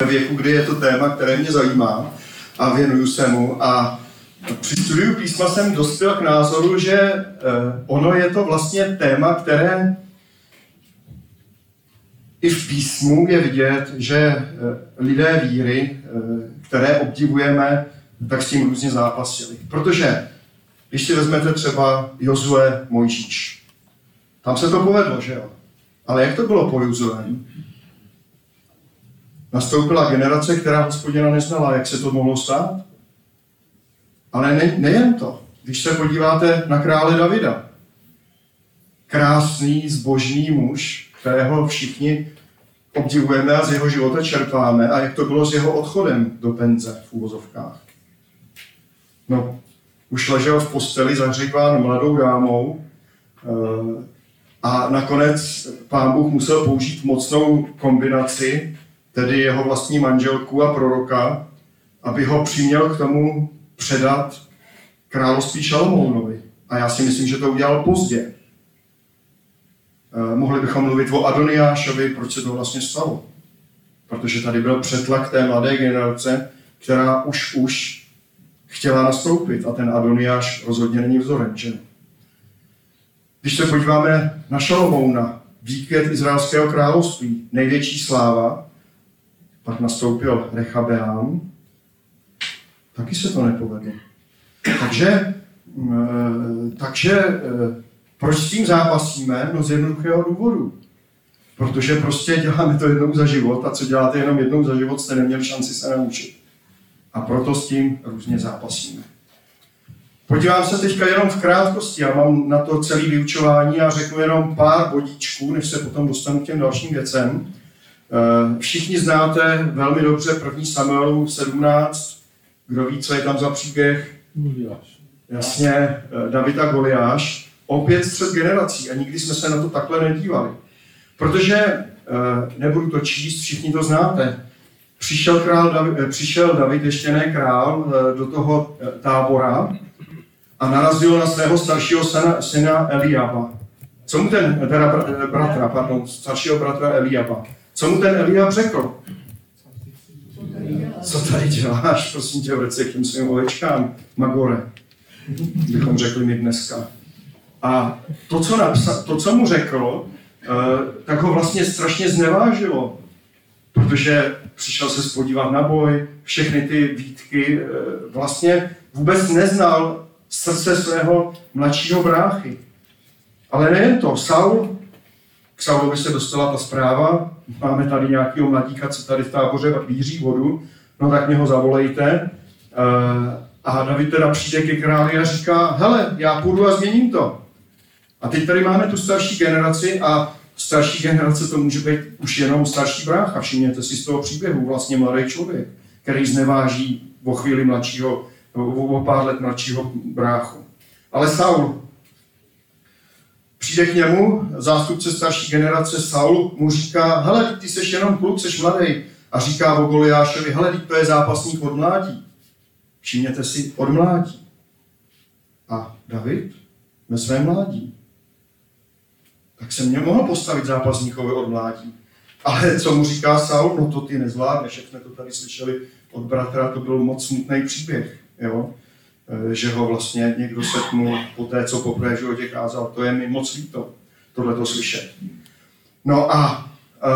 věku, kdy je to téma, které mě zajímá a věnuju se mu. A při studiu písma jsem dospěl k názoru, že ono je to vlastně téma, které i v písmu je vidět, že lidé víry, které obdivujeme, tak s tím různě zápasili. Protože, když si vezmete třeba Jozue, Mojžíš, tam se to povedlo, že jo? Ale jak to bylo po Jozuem? Nastoupila generace, která Hospodina neznala, jak se to mohlo stát? Ale nejen to. Když se podíváte na krále Davida, krásný, zbožný muž, kterého všichni obdivujeme a z jeho života čerpáme, a jak to bylo s jeho odchodem do penze v uvozovkách. No, už ležel v posteli zahříván mladou dámou a nakonec Pán Bůh musel použít mocnou kombinaci, tedy jeho vlastní manželku a proroka, aby ho přiměl k tomu předat království Šalomounovi. A já si myslím, že to udělal pozdě. Mohli bychom mluvit o Adoniášovi, proč se to vlastně stalo. Protože tady byl přetlak té mladé generace, která už chtěla nastoupit. A ten Adoniáš rozhodně není vzorem, že? Když se podíváme na Šalomouna, výkvět izraelského království, největší sláva, pak nastoupil Rechabeám, taky se to nepovedlo. Takže proč s tím zápasíme? No z jednoduchého důvodu. Protože prostě děláme to jednou za život a co děláte jenom jednou za život, jste neměli šanci se naučit. A proto s tím různě zápasíme. Podívám se teďka jenom v krátkosti, já mám na to celé vyučování a řeknu jenom pár bodíčků, než se potom dostanu k těm dalším věcem. Všichni znáte velmi dobře 1. Samuelův 17. Kdo ví, co je tam za příběh? Jasně, David a Goliáš. Opět střet generací a nikdy jsme se na to takhle nedívali. Protože, nebudu to číst, všichni to znáte, přišel David, ještě ne král, do toho tábora a narazil na svého staršího syna Eliaba. Co mu staršího bratra Eliaba. Co mu ten Eliab řekl? Co tady děláš, prosím tě, vrať se k těm svým ovečkám, Magore, bychom řekli my dneska. A to, co mu řekl, tak ho vlastně strašně znevážilo, protože přišel se spodívat na boj, všechny ty výtky, vlastně vůbec neznal srdce svého mladšího bráchy. Ale nejen to, k Saulovi se dostala ta zpráva, máme tady nějakého mladíka, co tady v táboře víří vodu, no tak mě ho zavolejte. A David teda přijde ke králi a říká, hele, já půjdu a změním to. A teď tady máme tu starší generaci a starší generace to může být už jenom starší brácha. Všimněte si z toho příběhu, vlastně mladý člověk, který zneváží o chvíli mladšího, o pár let mladšího bráchu. Ale Saul přijde k němu, zástupce starší generace Saul mu říká, hele, ty jsi jenom kluk, jsi mladý. A říká o Goliášovi, hele, to je zápasník od mládí. Všimněte si, od mládí. A David ve svém mládí. Tak se mě mohl postavit zápasníkovi od mládí. Ale co mu říká Saul? No to ty nezvládneš, jak jsme to tady slyšeli od bratra, to byl moc smutný příběh. Jo? Že ho vlastně někdo setnul po té, co poprvé v životě kázal. To je mi moc líto, tohleto slyšet. No a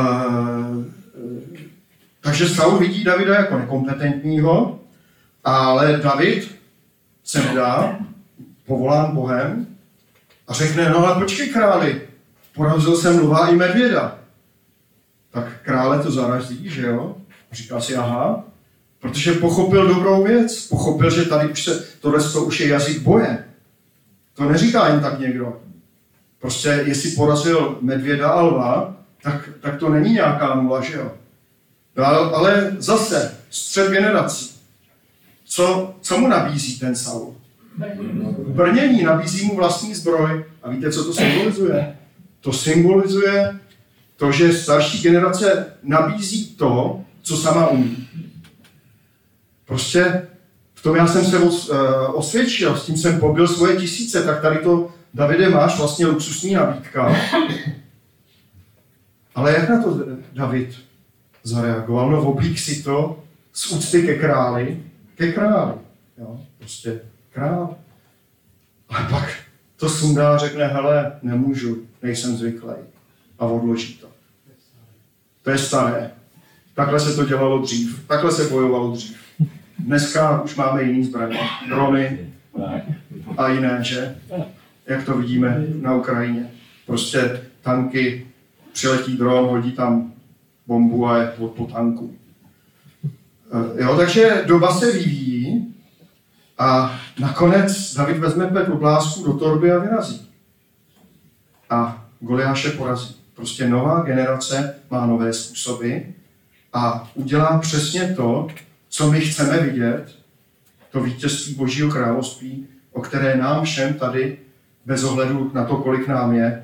takže Saul vidí Davida jako nekompetentního, ale David se nedá, povolán Bohem a řekne, no ale počkej králi, porazil jsem lva i medvěda. Tak krále to zarazí, že jo? A říká si, aha, protože pochopil dobrou věc, pochopil, že tady tohle už je jazyk boje. To neříká jen tak někdo. Prostě jestli porazil medvěda a lva, tak to není nějaká nula, že jo? Ale zase, střed generací. Co mu nabízí ten Saul? Brnění, nabízí mu vlastní zbroj. A víte, co to symbolizuje? To symbolizuje to, že starší generace nabízí to, co sama umí. Prostě v tom já jsem se osvědčil, s tím jsem pobil svoje 1000, tak tady to, Davide, máš vlastně luxusní nabídka. Ale jak na to David? zareagoval? No, oblík si to z úcty ke králi, jo, prostě král. A pak to sundá a řekne, hele, nemůžu, nejsem zvyklý. A odloží to. To je staré. Takhle se to dělalo dřív. Takhle se bojovalo dřív. Dneska už máme jiný zbraně. Drony a jiné, že? Jak to vidíme na Ukrajině. Prostě tanky, přiletí dron, hodí tam bombu a je po tanku. Jo, takže doba se vyvíjí a nakonec David vezme 5 oblázků do torby a vyrazí. A Goliáše porazí. Prostě nová generace má nové způsoby a udělá přesně to, co my chceme vidět, to vítězství Božího království, o které nám všem tady, bez ohledu na to, kolik nám je,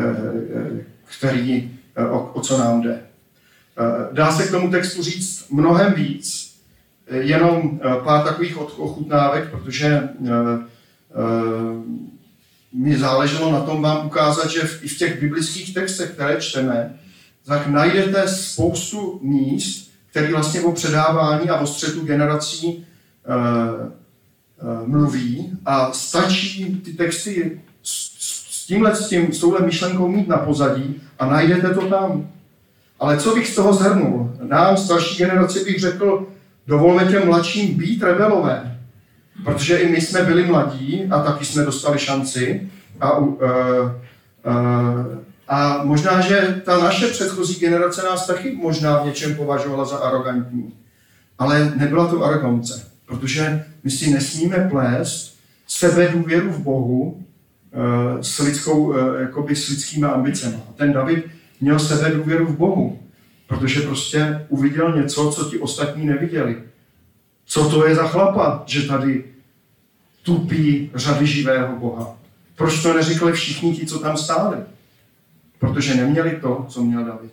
o co nám jde. Dá se k tomu textu říct mnohem víc, jenom pár takových ochutnávek, protože mi záleželo na tom vám ukázat, že i v těch biblických textech, které čteme, tak najdete spoustu míst, které vlastně o předávání a o střetu generací mluví a stačí ty texty s touhle myšlenkou mít na pozadí a najdete to tam. Ale co bych z toho shrnul? Nám, starší generaci, bych řekl, dovolme těm mladším být rebelové, protože i my jsme byli mladí a taky jsme dostali šanci a možná, že ta naše předchozí generace nás taky možná v něčem považovala za arrogantní. Ale nebyla to arogance, protože my si nesmíme plést sebedůvěru v Bohu s lidskými ambicemi. Ten David měl sebedůvěru v Bohu, protože prostě uviděl něco, co ti ostatní neviděli. Co to je za chlapa, že tady tupí řady živého Boha? Proč to neřekli všichni ti, co tam stáli? Protože neměli to, co měl David.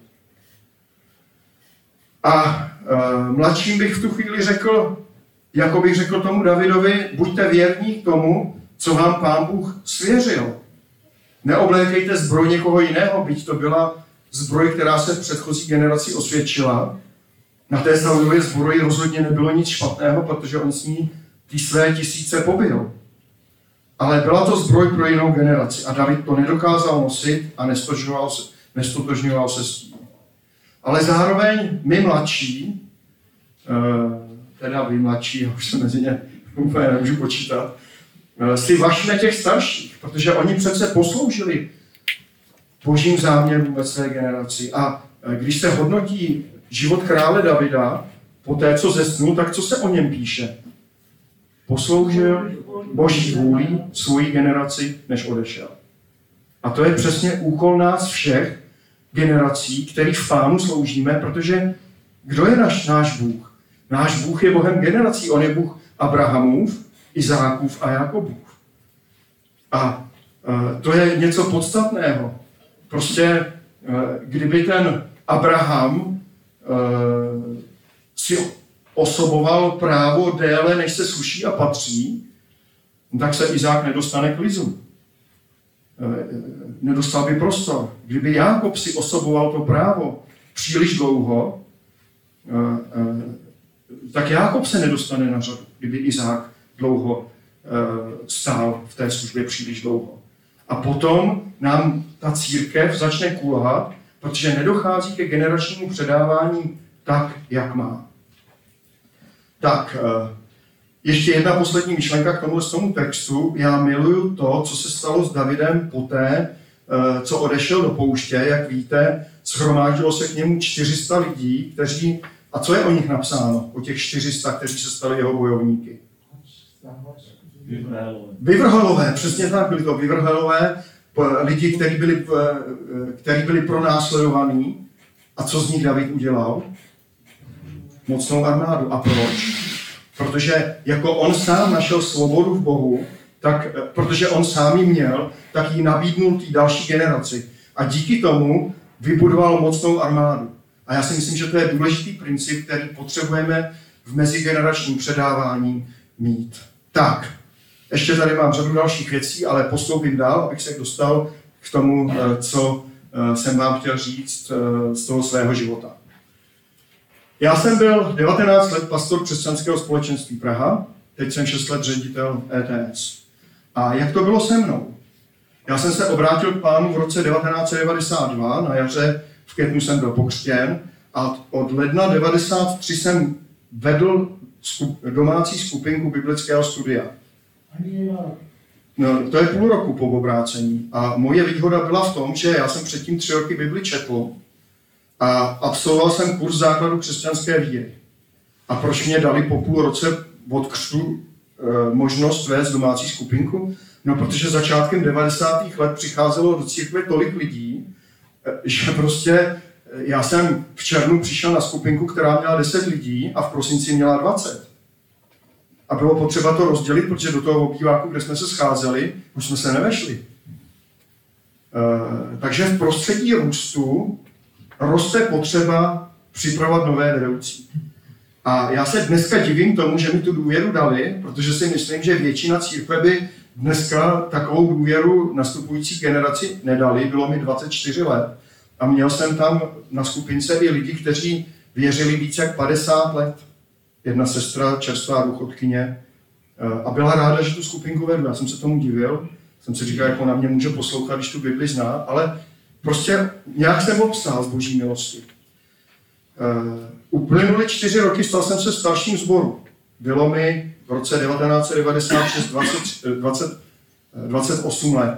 A mladším bych v tu chvíli řekl, jako bych řekl tomu Davidovi, buďte věrní k tomu, co vám Pán Bůh svěřil. Neoblékejte zbroj někoho jiného, byť to byla zbroj, která se v předchozí generaci osvědčila. Na té Saulově zbroji rozhodně nebylo nic špatného, protože on s ní ty své 1000 pobil. Ale byla to zbroj pro jinou generaci a David to nedokázal nosit a nestotožňoval se s tím. Ale zároveň my mladší, teda vy mladší, já už se mezi ně úplně nemůžu počítat, si važme těch starších, protože oni přece posloužili Božím záměrům ve své generaci. A když se hodnotí život krále Davida, po té, co zesnul, tak co se o něm píše? Posloužil Boží vůli svojí generaci, než odešel. A to je přesně úkol nás všech generací, který v Pánu sloužíme, protože kdo je náš Bůh? Náš Bůh je Bohem generací, on je Bůh Abrahamův, Izákův a Jakobův. A to je něco podstatného. Prostě kdyby ten Abraham si osoboval právo déle, než se sluší a patří, tak se Izák nedostane k lizu. Nedostal by prostor. Kdyby Jákob si osoboval to právo příliš dlouho, tak Jákob se nedostane na řadu, kdyby Izák dlouho stál v té službě příliš dlouho. A potom nám ta církev začne kulhat, protože nedochází ke generačnímu předávání tak, jak má. Tak, ještě jedna poslední myšlenka k tomu textu. Já miluju to, co se stalo s Davidem poté, co odešel do pouště. Jak víte, shromáždilo se k němu 400 lidí, kteří... A co je o nich napsáno? O těch 400, kteří se stali jeho bojovníky? Vyvrhelové, přesně tak, byli to vyvrhelové, lidi, kteří byli pronásledovaní. A co z nich David udělal? Mocnou armádu. A proč? Protože jako on sám našel svobodu v Bohu, tak, protože on sám ji měl, tak ji nabídnul té další generaci. A díky tomu vybudoval mocnou armádu. A já si myslím, že to je důležitý princip, který potřebujeme v mezigeneračním předávání mít. Tak, ještě tady mám řadu dalších věcí, ale postoupím dál, abych se dostal k tomu, co jsem vám chtěl říct z toho svého života. Já jsem byl 19 let pastor křesťanského společenství Praha, teď jsem 6 let ředitel ETS. A jak to bylo se mnou? Já jsem se obrátil k Pánu v roce 1992, na jaře, v květnu jsem byl pokřtěn a od ledna 1993 jsem vedl domácí skupinku biblického studia. No, to je půl roku po obrácení a moje výhoda byla v tom, že já jsem předtím 3 roky Bibli četl a absolvoval jsem kurz základu křesťanské víry. A proč mě dali po půl roce od křtu možnost vést domácí skupinku? No, protože začátkem 90. let přicházelo do církve tolik lidí, že prostě já jsem v červnu přišel na skupinku, která měla 10 lidí a v prosinci měla 20. A bylo potřeba to rozdělit, protože do toho obýváku, kde jsme se scházeli, už jsme se nevešli. Takže v prostředí růstu roste potřeba připravovat nové vedoucí. A já se dneska divím tomu, že mi tu důvěru dali, protože si myslím, že většina církve by dneska takovou důvěru nastupující generaci nedali. Bylo mi 24 let a měl jsem tam na skupince i lidi, kteří věřili více jak 50 let. Jedna sestra, čerstvá důchodkyně, a byla ráda, že tu skupinku vedu. Já jsem se tomu divil, jsem si říkal, jak ona mě může poslouchat, když tu Bibli zná, ale prostě nějak jsem obstál z boží milosti. Uplynuly 4 roky, stal jsem se starším sboru. Bylo mi v roce 1996 28 let.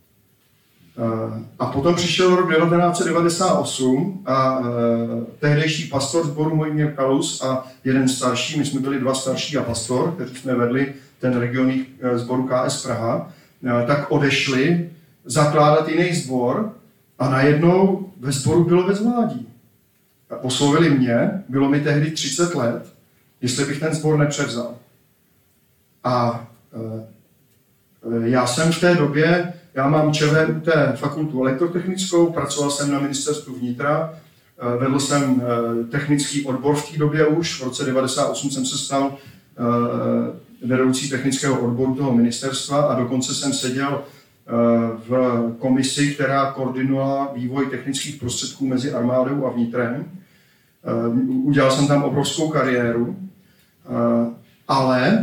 A potom přišel rok 1998 a tehdejší pastor sboru Mojmír Kalus a jeden starší, my jsme byli 2 starší a pastor, kteří jsme vedli ten regionální sboru KS Praha, tak odešli zakládat jiný sbor a najednou ve sboru bylo bezvládí. Oslovili mě, bylo mi tehdy 30 let, jestli bych ten sbor nepřevzal. A já jsem v té době, já mám ČVUT fakultu elektrotechnickou, pracoval jsem na ministerstvu vnitra, vedl jsem technický odbor v té době už, v roce 1998 jsem se stal vedoucí technického odboru toho ministerstva a dokonce jsem seděl v komisi, která koordinovala vývoj technických prostředků mezi armádou a vnitrem. Udělal jsem tam obrovskou kariéru, ale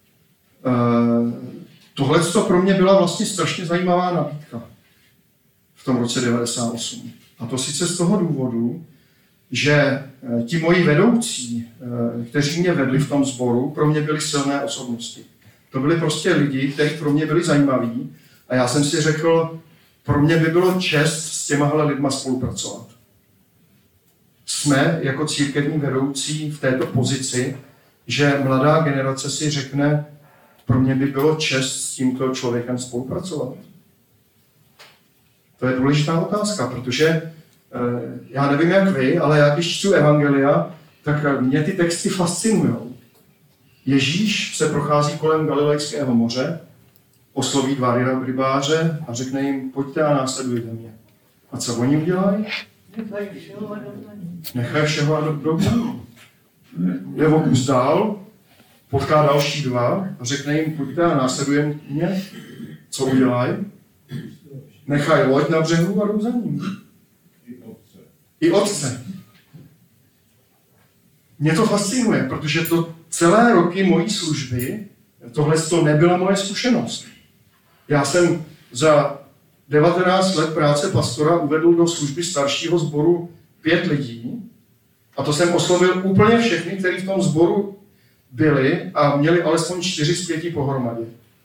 tohle pro mě byla vlastně strašně zajímavá nabídka v tom roce 1998. A to sice z toho důvodu, že ti moji vedoucí, kteří mě vedli v tom sboru, pro mě byli silné osobnosti. To byli prostě lidi, kteří pro mě byli zajímaví a já jsem si řekl, pro mě by bylo čest s těmahle lidma spolupracovat. Jsme jako církevní vedoucí v této pozici, že mladá generace si řekne, pro mě by bylo čest s tímto člověkem spolupracovat. To je důležitá otázka, protože já nevím jak vy, ale já když čtu evangelia, tak mě ty texty fascinují. Ježíš se prochází kolem Galilejského moře, osloví 2 rybáře a řekne jim, pojďte a následujte mě. A co oni udělají? Nechají všeho a jdou za mnou. Jde o kus dál, potká další 2 a řekne jim, pojďte a následujte mě. Co udělají? Nechají loď na břehu a jdou za ním. I otce. Mě to fascinuje, protože to celé roky mojí služby, tohle to nebyla moje zkušenost. Já jsem za 19 let práce pastora uvedl do služby staršího sboru 5 lidí a to jsem oslovil úplně všechny, kteří v tom sboru byli a měli alespoň 4 z 5 pohromadě.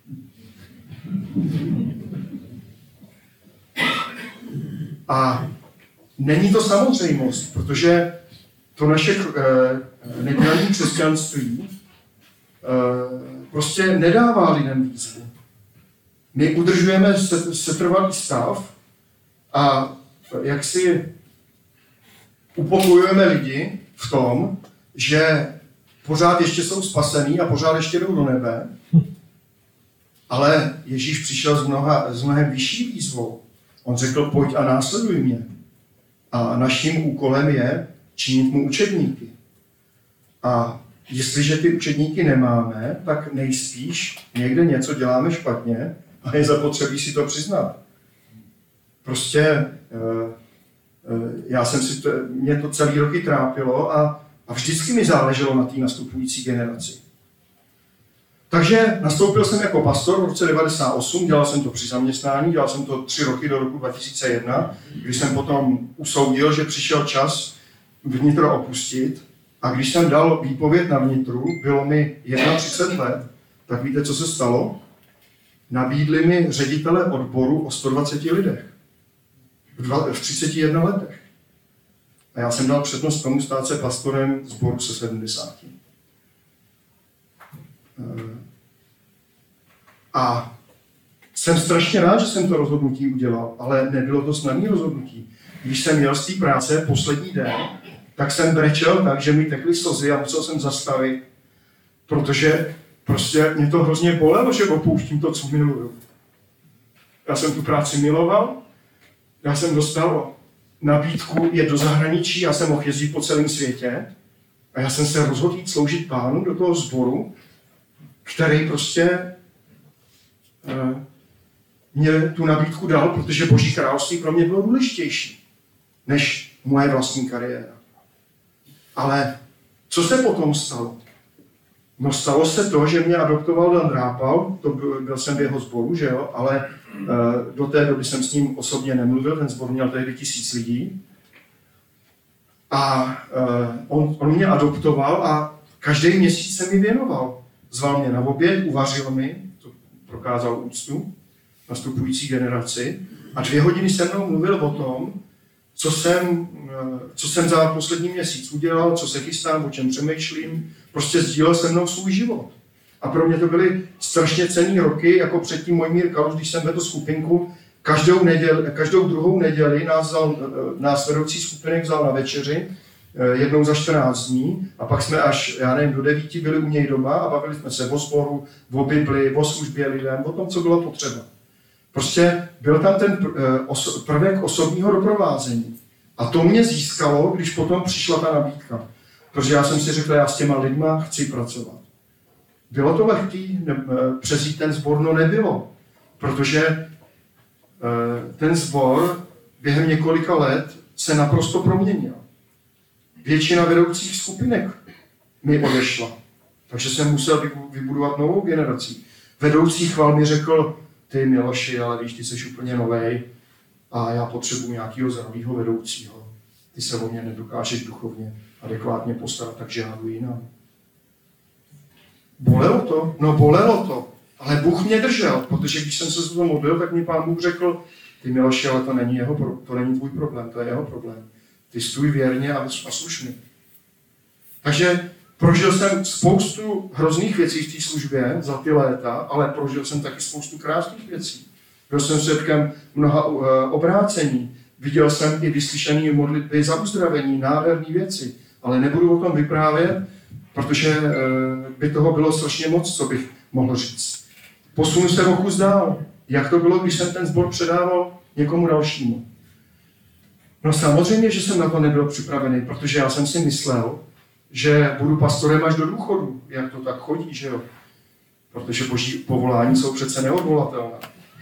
A není to samozřejmost, protože to naše nedělní křesťanství prostě nedává lidem výzvu. My udržujeme setrvalý stav a jak si upokojujeme lidi v tom, že pořád ještě jsou spasení a pořád ještě jdou do nebe, ale Ježíš přišel s mnohem vyšší výzvou. On řekl, pojď a následuj mě. A naším úkolem je činit mu učedníky. A jestliže ty učedníky nemáme, tak nejspíš někde něco děláme špatně a je zapotřebí si to přiznat. Prostě mě to celý roky trápilo a A vždycky mi záleželo na té nastupující generaci. Takže nastoupil jsem jako pastor v roce 1998, dělal jsem to při zaměstnání, dělal jsem to 3 roky do roku 2001, když jsem potom usoudil, že přišel čas vnitro opustit. A když jsem dal výpověď na vnitru, bylo mi 31 let, tak víte, co se stalo? Nabídli mi ředitele odboru o 120 lidech. V 31 letech. A já jsem dal přednost tomu stát se pastorem sboru se 70. A jsem strašně rád, že jsem to rozhodnutí udělal, ale nebylo to snadné rozhodnutí. Když jsem měl z té práce poslední den, tak jsem brečel tak, že mi tekly slzy a musel jsem zastavit, protože prostě mě to hrozně bolelo, že opouštím to, co miluju. Já jsem tu práci miloval, já jsem dostal nabídku jet do zahraničí, já jsem mohl jezdit po celém světě a já jsem se rozhodl jít sloužit Pánu do toho sboru, který prostě mě tu nabídku dal, protože Boží království pro mě bylo důležitější než moje vlastní kariéra. Ale co se potom stalo? No stalo se to, že mě adoptoval Dan Drápal, byl jsem v jeho sboru, že jo, ale do té doby jsem s ním osobně nemluvil, ten sbor měl tehdy 1000 lidí. A on mě adoptoval a každý měsíc se mi věnoval. Zval mě na oběd, uvařil mi, to prokázal úctu nastupující generaci a 2 hodiny se mnou mluvil o tom, co jsem za poslední měsíc udělal, co se chystám, o čem přemýšlím, prostě sdílel se mnou svůj život. A pro mě to byly strašně cenné roky, jako předtím Mojmír Kalus, když jsem vedl skupinku, každou druhou neděli nás vedoucí skupinek vzal na večeři, jednou za 14 dní, a pak jsme až, já nevím, do 9 byli u něj doma a bavili jsme se o sboru, o Bibli, o službě lidem, o tom, co bylo potřeba. Prostě byl tam ten prvek osobního doprovázení. A to mě získalo, když potom přišla ta nabídka. Protože já jsem si řekl, já s těma lidma chci pracovat. Bylo to lehký přezít ten sbor? No nebylo. Protože ten sbor během několika let se naprosto proměnil. Většina vedoucích skupinek mi odešla. Takže jsem musel vybudovat novou generaci. Vedoucí chval mi řekl, ty Miloši, ale víš, ty jsi úplně novej a já potřebuji nějakého zdravého vedoucího. Ty se o mě nedokážeš duchovně adekvátně postarat, takže já jdu jinam. Bolelo to? No bolelo to. Ale Bůh mě držel, protože když jsem se z toho modlil, tak mi Pán Bůh řekl, ty Miloši, ale to není tvůj problém, to je jeho problém. Ty stůj věrně a slušný. Takže prožil jsem spoustu hrozných věcí v té službě za ty léta, ale prožil jsem taky spoustu krásných věcí. Byl jsem svědkem mnoha obrácení. Viděl jsem i vyslyšené modlitby za uzdravení, nádherné věci. Ale nebudu o tom vyprávět, protože by toho bylo strašně moc, co bych mohl říct. Posunu se o kus dál. Jak to bylo, když jsem ten sbor předával někomu dalšímu? No samozřejmě, že jsem na to nebyl připravený, protože já jsem si myslel, že budu pastorem až do důchodu. Jak to tak chodí, že jo? Protože Boží povolání jsou přece neodvolatelná.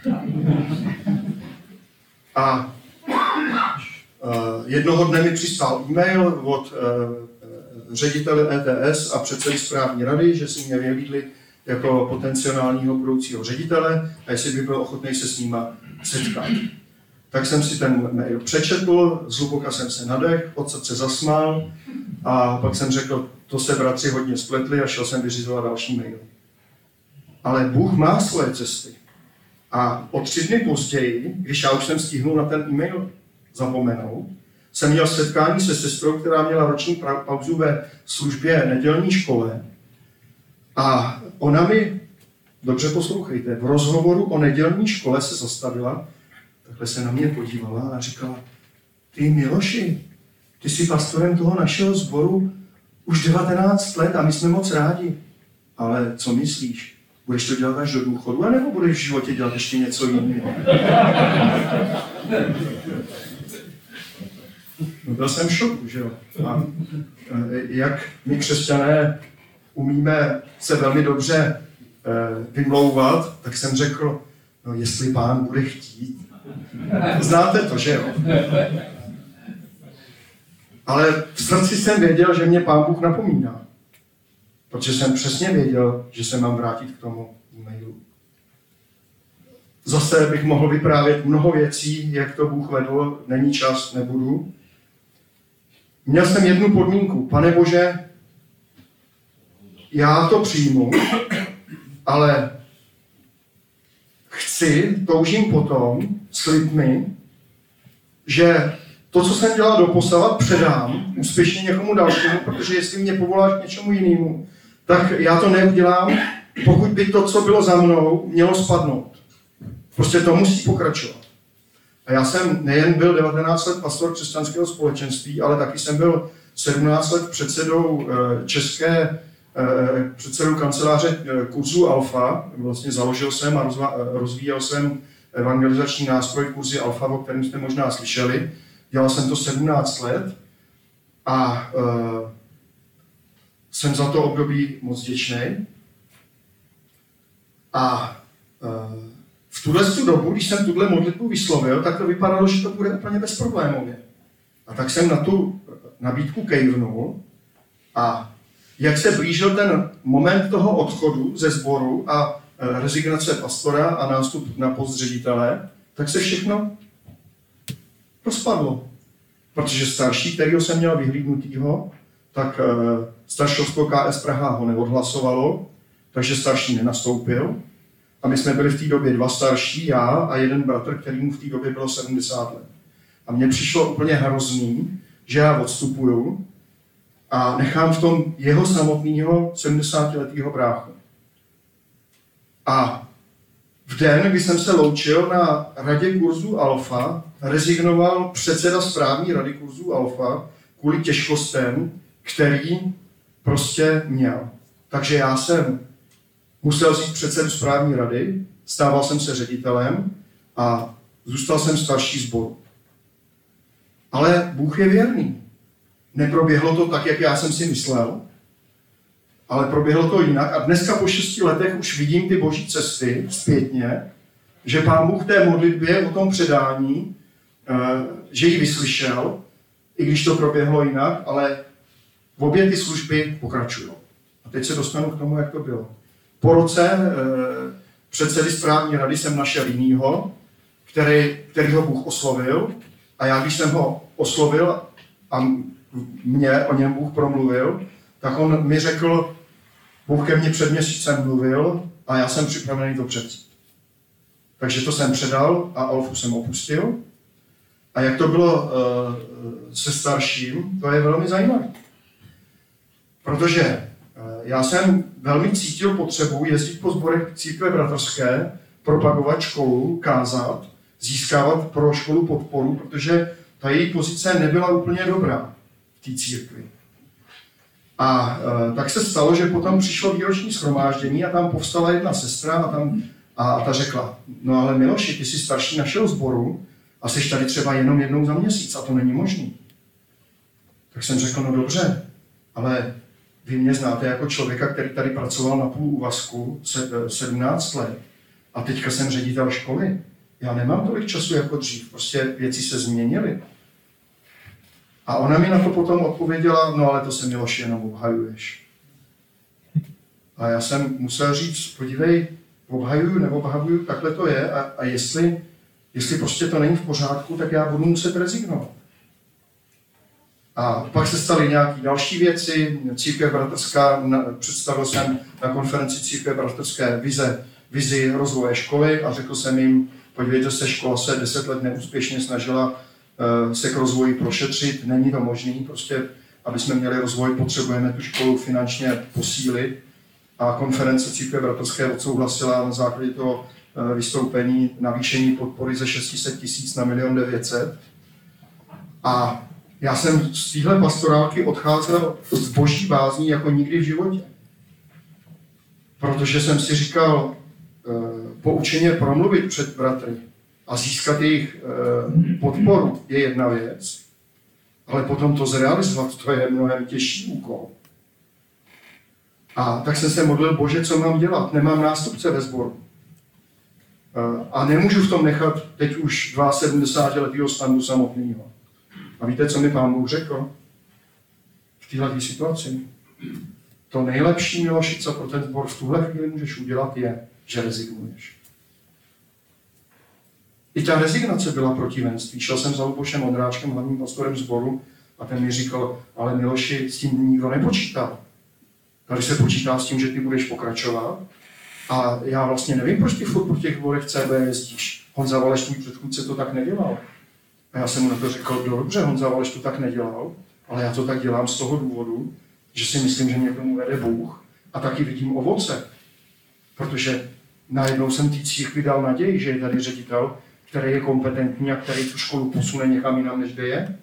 A jednoho dne mi přistál e-mail od ředitele ETS a předsedy správní rady, že si mě vyhlídli jako potenciálního budoucího ředitele a jestli by byl ochotný se s nima setkat. Tak jsem si ten mail přečetl, zhluboka jsem se nadech, od srdce zasmál a pak jsem řekl, to se bratři hodně spletli a šel jsem vyřizovat další mail. Ale Bůh má svoje cesty. A o 3 dny později, když já už jsem stihnul na ten e-mail zapomenout, jsem měl setkání se sestrou, která měla roční pauzu ve službě nedělní škole a ona mi, dobře poslouchejte, v rozhovoru o nedělní škole se zastavila, takhle se na mě podívala a říkala, ty Miloši, ty jsi pastorem toho našeho sboru už 19 let a my jsme moc rádi. Ale co myslíš? Budeš to dělat až do důchodu, anebo budeš v životě dělat ještě něco jiného? No, byl jsem v šoku, že jo? A jak my křesťané umíme se velmi dobře vymlouvat, tak jsem řekl, no jestli Pán bude chtít. Znáte to, že jo? Ale v srdci jsem věděl, že mě Pán Bůh napomíná. Protože jsem přesně věděl, že se mám vrátit k tomu e-mailu. Zase bych mohl vyprávět mnoho věcí, jak to Bůh vedl, není čas, nebudu. Měl jsem jednu podmínku. Pane Bože, já to přijmu, ale toužím potom, slib mi, že to, co jsem dělal doposavat, předám úspěšně někomu dalšímu, protože jestli mě povoláš k něčemu jinému, tak já to neudělám, pokud by to, co bylo za mnou, mělo spadnout. Prostě to musí pokračovat. A já jsem nejen byl 19 let pastor křesťanského společenství, ale taky jsem byl 17 let předsedou předsedou kanceláře kurzu Alfa. Vlastně založil jsem a rozvíjel jsem evangelizační nástroj kurzy Alfa, o kterém jste možná slyšeli. Dělal jsem to 17 let a jsem za to období moc vděčný. A v tuhle dobu, když jsem tuhle modlitbu vyslovil, tak to vypadalo, že to bude úplně bezproblémově. A tak jsem na tu nabídku kejvnul a jak se blížil ten moment toho odchodu ze sboru a rezignace pastora a nástup na post ředitele, tak se všechno rozpadlo. Protože starší, kterýho jsem měl vyhlídnutýho, tak staršovstvo KS Praha ho neodhlasovalo, takže starší nenastoupil. A my jsme byli v té době 2 starší, já a jeden bratr, který mu v té době bylo 70 let. A mně přišlo úplně hrozný, že já odstupuju a nechám v tom jeho samotného 70letého bráchu. A v den, kdy jsem se loučil na radě kurzu Alfa, rezignoval předseda správní rady kurzu Alfa kvůli těžkostem, který prostě měl. Takže já jsem musel vzít předsedu správní rady, stával jsem se ředitelem a zůstal jsem starší sboru. Ale Bůh je věrný. Neproběhlo to tak, jak já jsem si myslel, ale proběhlo to jinak. A dneska po 6 letech už vidím ty boží cesty zpětně, že Pán Bůh té modlitbě o tom předání, že ji vyslyšel, i když to proběhlo jinak, ale obě ty služby pokračují. A teď se dostanu k tomu, jak to bylo. Po roce předsedy správní rady jsem našel jinýho, který ho Bůh oslovil. A já, když jsem ho oslovil a o něm Bůh promluvil, tak on mi řekl, Bůh ke mně před měsícem mluvil a já jsem připravený to převzít. Takže to jsem předal a Alfu jsem opustil. A jak to bylo se starším, to je velmi zajímavé. Protože já jsem velmi cítil potřebu jezdit po sborech církve bratrské, propagovat školu, kázat, získávat pro školu podporu, protože ta její pozice nebyla úplně dobrá v té církvi. A tak se stalo, že potom přišlo výroční shromáždění a tam povstala jedna sestra a ta řekla, no ale Miloši, ty jsi starší našeho sboru a jsi tady třeba jenom jednou za měsíc a to není možný. Tak jsem řekl, no dobře, ale vy mě znáte jako člověka, který tady pracoval na půl úvazku 17 let a teďka jsem ředitel školy. Já nemám tolik času jako dřív, prostě věci se změnily. A ona mi na to potom odpověděla, no ale to se Miloši jenom obhajuješ. A já jsem musel říct, podívej, obhajuju, neobhajuju, takhle to je a jestli prostě to není v pořádku, tak já budu muset rezignovat. A pak se staly nějaké další věci. Církev bratrská, představil jsem na konferenci Církev bratrské vizi rozvoje školy a řekl jsem jim, podívejte se, škola se 10 let neúspěšně snažila se k rozvoji prošetřit, není to možný, prostě, aby jsme měli rozvoj, potřebujeme tu školu finančně posílit. A konference Církve bratrské odsouhlasila na základě toho vystoupení navýšení podpory ze 600 000 na 1 900 000. A já jsem z téhle pastorálky odcházel z boží bázní jako nikdy v životě. Protože jsem si říkal, poučeně promluvit před bratry a získat jejich podporu je jedna věc, ale potom to zrealizovat, to je mnohem těžší úkol. A tak jsem se modlil, Bože, co mám dělat? Nemám nástupce ve sboru. A nemůžu v tom nechat teď už 72letého stanu samotného. A víte, co mi Pán Bůh řekl? této situaci. To nejlepší, Miloši, co pro ten sbor v tuhle chvíli můžeš udělat, je, že rezignuješ. I ta rezignace byla protivenství. Šel jsem za Lubošem Ondráčkem, hlavním pastorem sboru, a ten mi říkal, ale Miloši, s tím nikdo nepočítal. Tady se počítá s tím, že ty budeš pokračovat. A já vlastně nevím, proč ty furt po těch sborech CB jezdíš. Honza Valeš, tvůj předchůdce, to tak nedělal. A já jsem mu na to řekl, dobře, Honza Valeš to tak nedělal, ale já to tak dělám z toho důvodu, že si myslím, že mě k tomu vede Bůh a taky vidím ovoce. Protože najednou jsem té církvi dal naději, že je tady ředitel, který je kompetentní a který tu školu posune někam jinam, než kde je.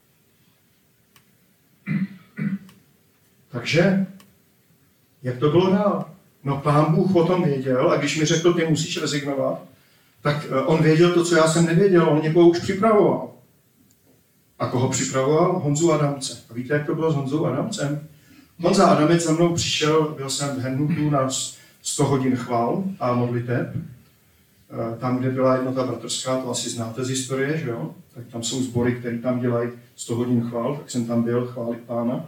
Takže, jak to bylo dál? No, Pán Bůh o tom věděl a když mi řekl, ty musíš rezignovat, tak on věděl to, co já jsem nevěděl, on někoho už připravoval. A koho připravoval? Honzu Adamce. A víte, jak to bylo s Honzou Adamcem? Honza Adamec za mnou přišel, byl jsem v Hennutu na 100 hodin chval a modliteb. Tam, kde byla jednota bratrská, to asi znáte z historie, že jo? Tak tam jsou sbory, které tam dělají 100 hodin chval, tak jsem tam byl chválit Pána.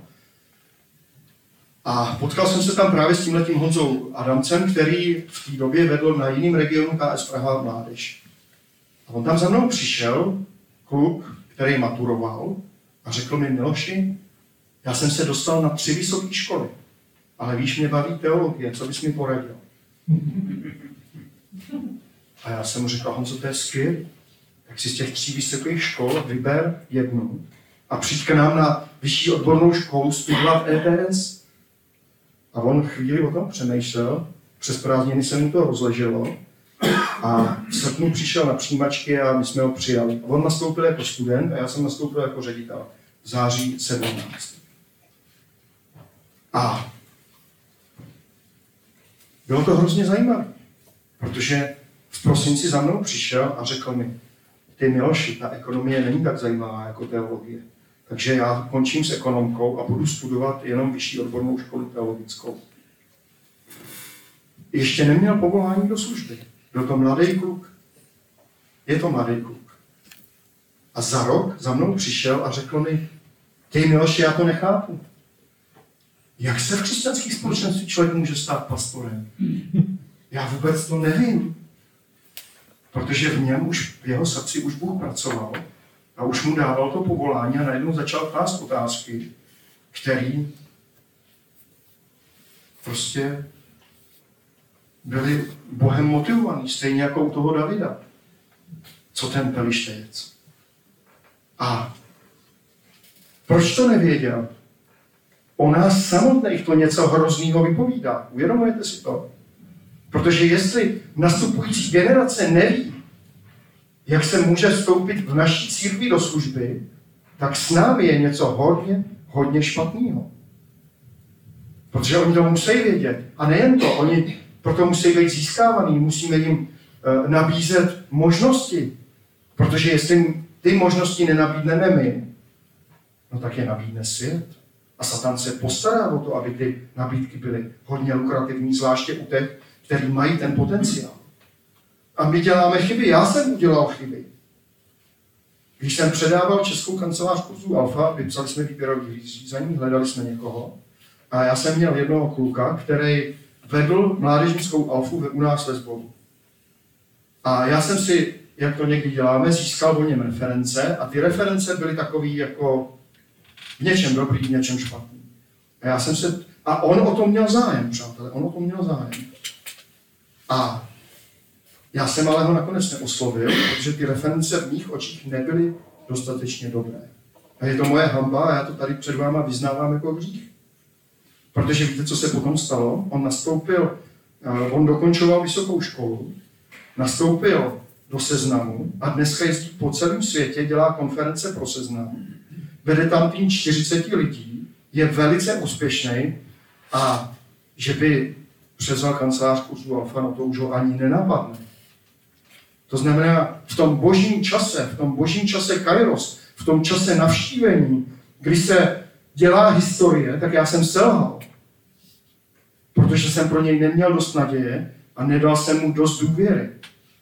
A potkal jsem se tam právě s tímhletím Honzou Adamcem, který v té době vedl na jiném regionu KS Praha mládež. A on tam za mnou přišel, kluk, který maturoval, a řekl mi, Miloši, já jsem se dostal na 3 vysoké školy, ale víš, mě baví teologie, co bys mi poradil? A já jsem mu říkal, Honzo, to je skvělé. Tak si z těch 3 vysokých škol vyber jednu a přijď k nám na vyšší odbornou školu studovat ETS. A on chvíli o tom přemýšlel, přes prázdniny se mu to rozleželo a v srpnu přišel na přijímačky a my jsme ho přijali. A on nastoupil jako student a já jsem nastoupil jako ředitel v září 17. A bylo to hrozně zajímavé, protože v prosinci za mnou přišel a řekl mi, ty Miloši, ta ekonomie není tak zajímavá jako teologie. Takže já končím s ekonomkou a budu studovat jenom vyšší odbornou školu teologickou. Ještě neměl povolání do služby. Byl to mladý kluk. Je to mladý kluk. A za rok za mnou přišel a řekl mi, ty Miloši, já to nechápu. Jak se v křesťanských společenství člověk může stát pastorem? Já vůbec to nevím. Protože v něm už, v jeho srdci už Bůh pracoval a už mu dával to povolání a najednou začal klást otázky, které prostě byly Bohem motivovaný, stejně jako u toho Davida. Co ten pelištejec? A proč to nevěděl? O nás samotných to něco hroznýho vypovídá. Uvědomujete si to? Protože jestli nastupující generace neví, jak se může vstoupit v naší církvi do služby, tak s námi je něco hodně špatného. Protože oni to musí vědět. A nejen to, oni proto musí být získávaný, musíme jim nabízet možnosti. Protože jestli ty možnosti nenabídneme my, no tak je nabídne svět. A Satan se postará o to, aby ty nabídky byly hodně lukrativní, zvláště u těch, kteří mají ten potenciál. A my děláme chyby. Já jsem udělal chyby. Když jsem předával Českou kancelář kurzů Alfa, vypsali jsme výběrové řízení, hledali jsme někoho. A já jsem měl jednoho kluka, který vedl mládežnickou Alfu u nás ve sboru. A já jsem si, jak to někdy děláme, získal o něm reference a ty reference byly takový jako v něčem dobrý, v něčem špatný. A on o tom měl zájem, přátelé, on o tom měl zájem. A já jsem ale ho nakonec neoslovil, protože ty reference v mých očích nebyly dostatečně dobré. A je to moje hanba a já to tady před váma vyznávám jako hřích. Protože víte, co se potom stalo? On dokončoval vysokou školu, nastoupil do Seznamu a dneska jezdí po celém světě, dělá konference pro Seznam. Vede tam tým 40 lidí, je velice úspěšný a že by převzal kancelář kurzu Alfa, no to už ho ani nenapadne. To znamená, v tom božím čase Kairos, v tom čase navštívení, kdy se dělá historie, tak já jsem selhal. Protože jsem pro něj neměl dost naděje a nedal jsem mu dost důvěry.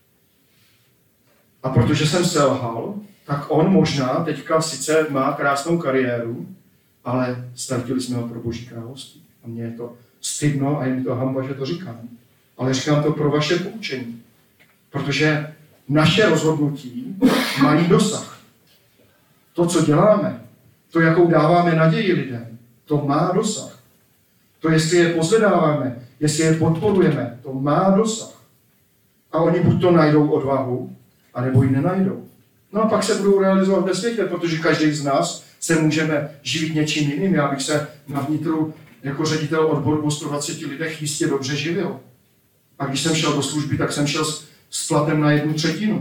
A protože jsem selhal, tak on možná teďka sice má krásnou kariéru, ale ztratili jsme ho pro Boží království. A mně je to stydno a je mi to hanba, že to říkám. Ale říkám to pro vaše poučení. Protože naše rozhodnutí mají dosah. To, co děláme, to, jakou dáváme naději lidem, to má dosah. To, jestli je pozvedáváme, jestli je podporujeme, to má dosah. A oni buď to najdou odvahu, anebo ji nenajdou. No a pak se budou realizovat ve světě, protože každý z nás se můžeme živit něčím jiným. Já bych se na vnitru jako ředitel odboru po 120 lidech jistě dobře živil. A když jsem šel do služby, tak jsem šel s platem na 1/3.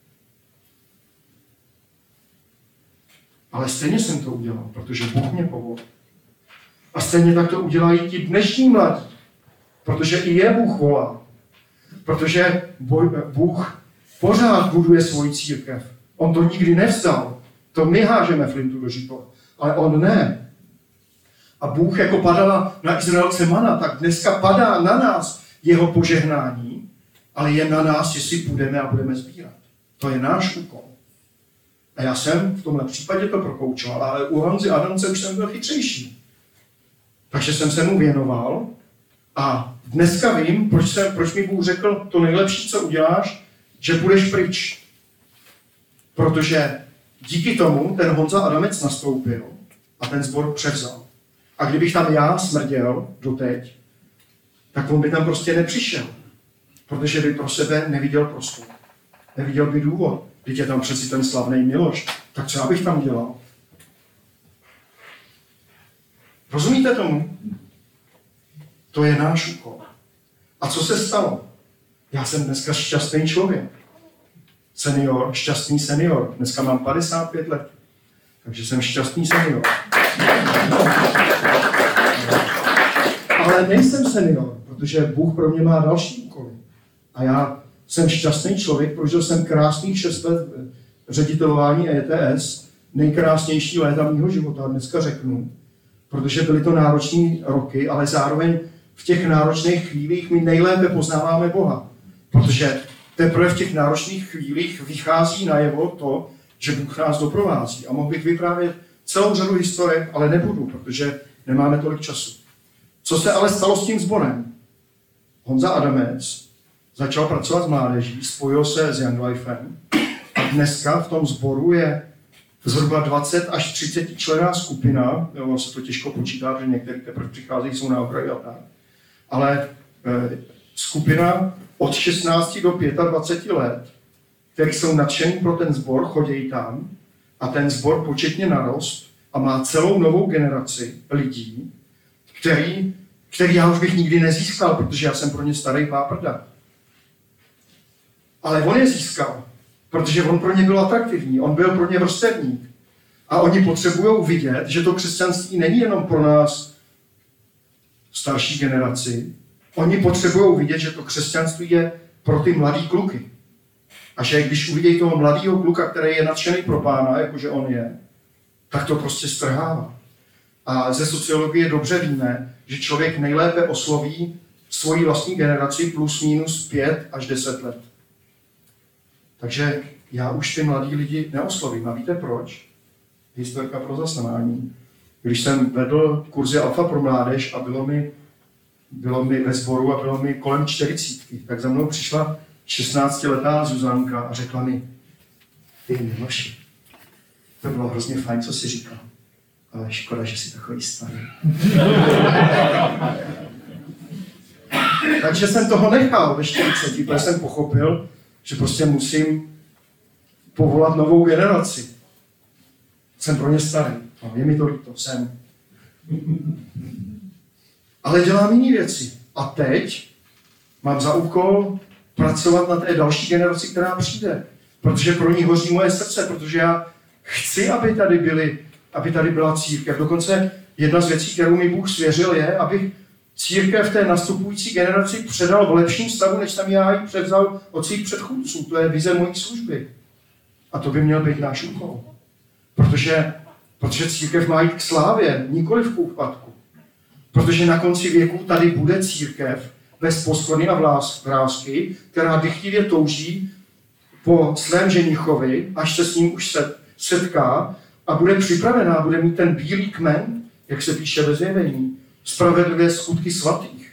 Ale stejně jsem to udělal, protože Bůh mě povolil. A stejně tak to udělají ti dnešní mladí, protože i je Bůh volá. Protože Bůh pořád buduje svoji církev. On to nikdy nevzdal. To my hážeme flintu do žitla, ale on ne. A Bůh jako padala na Izraelce mana, tak dneska padá na nás jeho požehnání, ale je na nás, jestli půjdeme a budeme sbírat. To je náš úkol. A já jsem v tomhle případě to prokoučoval, ale u Honzy Adamce už jsem byl chytřejší. Takže jsem se mu věnoval a dneska vím, proč mi Bůh řekl to nejlepší, co uděláš, že budeš pryč. Protože díky tomu ten Honza Adamec nastoupil a ten sbor převzal. A kdybych tam já smrděl doteď, tak on by tam prostě nepřišel. Protože by pro sebe neviděl prostor. Neviděl by důvod. Teď je tam přeci ten slavný Miloš. Tak co já bych tam dělal? Rozumíte tomu? To je náš úkol. A co se stalo? Já jsem dneska šťastný člověk. Senior, šťastný senior. Dneska mám 55 let. Takže jsem šťastný senior. Ale nejsem senior, protože Bůh pro mě má další úkoly. A já jsem šťastný člověk, prožil jsem krásných 6 let ředitelování ETS, nejkrásnější léta mýho života, dneska řeknu, protože byly to náročné roky, ale zároveň v těch náročných chvílích my nejlépe poznáváme Boha. Protože teprve v těch náročných chvílích vychází najevo to, že Bůh nás doprovází. A mohl bych vyprávět celou řadu historiek, ale nebudu, protože nemáme tolik času. Co se ale stalo s tím sborem? Honza Adamec začal pracovat s mládeží, spojil se s Young Lifem a dneska v tom sboru je zhruba 20 až 30 členná skupina, ono se to těžko počítá, že některý teprve přicházejí, jsou na okraji a tak, ale skupina od 16 do 25 let, kteří jsou nadšení pro ten sbor, chodí tam a ten sbor početně narost a má celou novou generaci lidí, který já už bych nikdy nezískal, protože já jsem pro ně starý páprda. Ale on je získal, protože on pro ně byl atraktivní, on byl pro ně vrstevník. A oni potřebují vidět, že to křesťanství není jenom pro nás starší generaci, oni potřebují vidět, že to křesťanství je pro ty mladý kluky. A že když uvidějí toho mladého kluka, který je nadšený pro Pána, jakože on je, tak to prostě strhává. A ze sociologie dobře víme, že člověk nejlépe osloví svoji vlastní generaci plus minus 5 až 10 let. Takže já už ty mladí lidi neoslovím. A víte proč? Historka pro zasnání. Když jsem vedl kurzy Alfa pro mládež a bylo mi ve sboru a bylo mi kolem 40, tak za mnou přišla 16letá Zuzanka a řekla mi: ty Miloši, to bylo hrozně fajn, co jsi říkal. Ale škoda, že jsi takový starý. Takže jsem toho nechal ve 40, protože jsem pochopil, že prostě musím povolat novou generaci. Jsem pro ně starý. No, je mi to líto, jsem. Ale dělám jiné věci. A teď mám za úkol pracovat na té další generaci, která přijde. Protože pro ní hoří moje srdce, protože já chci, aby tady byla církev. Dokonce jedna z věcí, kterou mi Bůh svěřil, je, abych církev té nastupující generaci předal v lepším stavu, než jsem já ji převzal od svých předchůdců. To je vize mojí služby. A to by měl být náš úkol. Protože církev má jít k slávě, nikoli v úpadku. Protože na konci věku tady bude církev bez poskvrny a vrásky, která dychtivě touží po svém ženichovi, až se s ním už setká a bude připravená, bude mít ten bílý kmen, jak se píše ve Zjevení, spravedlivé skutky svatých.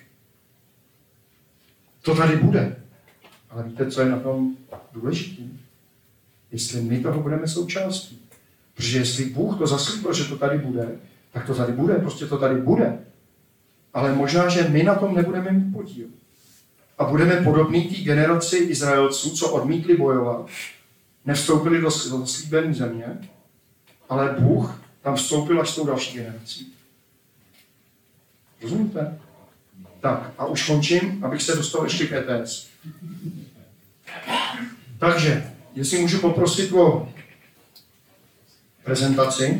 To tady bude. Ale víte, co je na tom důležité? Jestli my toho budeme součástí. Protože jestli Bůh to zaslíbil, že to tady bude, tak to tady bude, prostě to tady bude. Ale možná, že my na tom nebudeme mít podíl. A budeme podobní té generaci Izraelců, co odmítli bojovat, nevstoupili do zaslíbené země, ale Bůh tam vstoupil až s tou další generací. Rozumíte? Tak, a už končím, abych se dostal ještě k ETS. Takže, jestli můžu poprosit o prezentaci.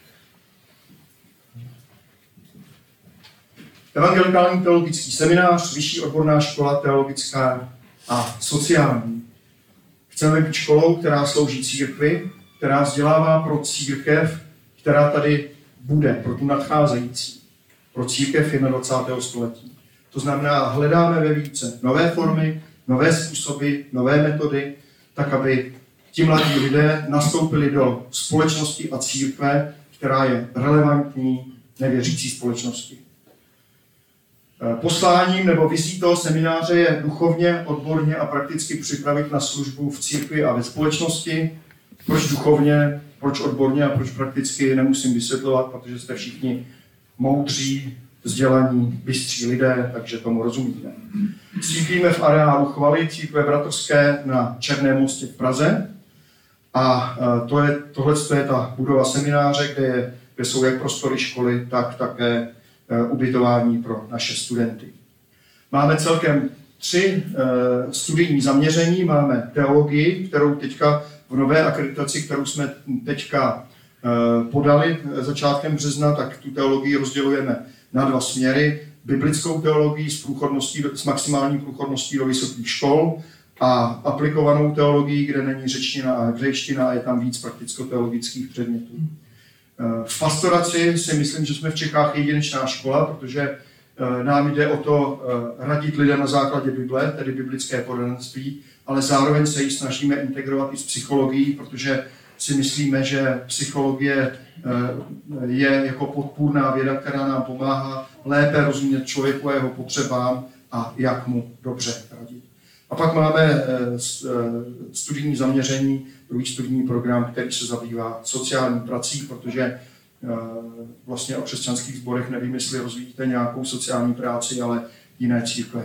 Evangelikální teologický seminář, vyšší odborná škola teologická a sociální. Chceme být školou, která slouží církvi, která vzdělává pro církev, která tady bude, pro tu nadcházející, pro církev 21. století. To znamená, hledáme ve více nové formy, nové způsoby, nové metody, tak aby ti mladí lidé nastoupili do společnosti a církve, která je relevantní nevěřící společnosti. Posláním nebo vizí toho semináře je duchovně, odborně a prakticky připravit na službu v církvi a ve společnosti. Proč duchovně, proč odborně a proč prakticky, nemusím vysvětlovat, protože jste všichni moudří, vzdělaní, bystří lidé, takže tomu rozumíte. Sídlíme v areálu Chvaly církve bratrské na Černém mostě v Praze. A tohle je ta budova semináře, kde jsou jak prostory školy, tak také ubytování pro naše studenty. Máme celkem 3 studijní zaměření. Máme teologii, kterou teďka v nové akreditaci, kterou jsme teďka podali začátkem března, tak tu teologii rozdělujeme na 2 směry. Biblickou teologii s maximální průchodností do vysokých škol a aplikovanou teologii, kde není řečtina a hebrejština a je tam víc prakticko-teologických předmětů. V pastoraci si myslím, že jsme v Čechách jedinečná škola, protože nám jde o to radit lidem na základě Bible, tedy biblické poradenství, ale zároveň se ji snažíme integrovat i s psychologií, protože si myslíme, že psychologie je jako podpůrná věda, která nám pomáhá lépe rozumět člověku a jeho potřebám a jak mu dobře radit. A pak máme studijní zaměření, druhý studijní program, který se zabývá sociální prací, protože vlastně o křesťanských sborech nevím, jestli rozvíjíte nějakou sociální práci, ale jiné církve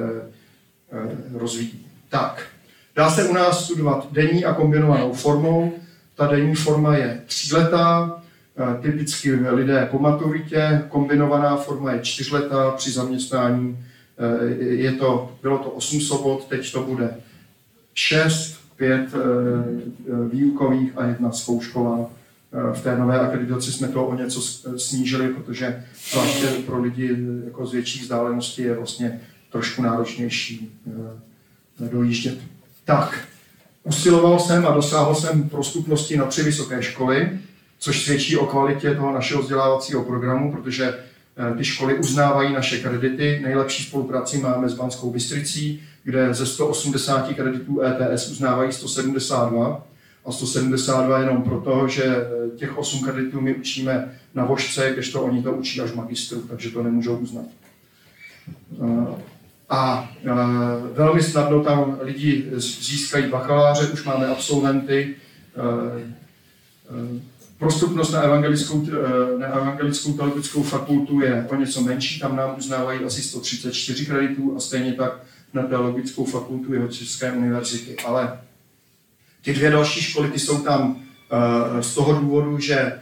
rozvíjí. Tak, dá se u nás studovat denní a kombinovanou formou. Ta denní forma je 3letá, typicky lidé po maturitě, kombinovaná forma je 4letá, při zaměstnání bylo to 8 sobot, teď to bude 6, 5 výukových a 1 zkoušková. V té nové akreditaci jsme to o něco snížili, protože zvláště pro lidi jako z větších vzdáleností je vlastně trošku náročnější dojíždět. Tak, usiloval jsem a dosáhl jsem prostupnosti na 3 vysoké školy, což svědčí o kvalitě toho našeho vzdělávacího programu, protože ty školy uznávají naše kredity. Nejlepší spolupráci máme s Banskou Bystricí, kde ze 180 kreditů ETS uznávají 172. A 172 jenom proto, že těch 8 kreditů my učíme na vožce, kdežto oni to učí až magistru, takže to nemůžou uznat. A velmi snadno tam lidi získají bakaláře, už máme absolventy. Prostupnost na evangelickou teologickou fakultu je o něco menší, tam nám uznávají asi 134 kreditů a stejně tak na teologickou fakultu Jihočeské univerzity. Ale ty 2 další školy, ty jsou tam z toho důvodu, že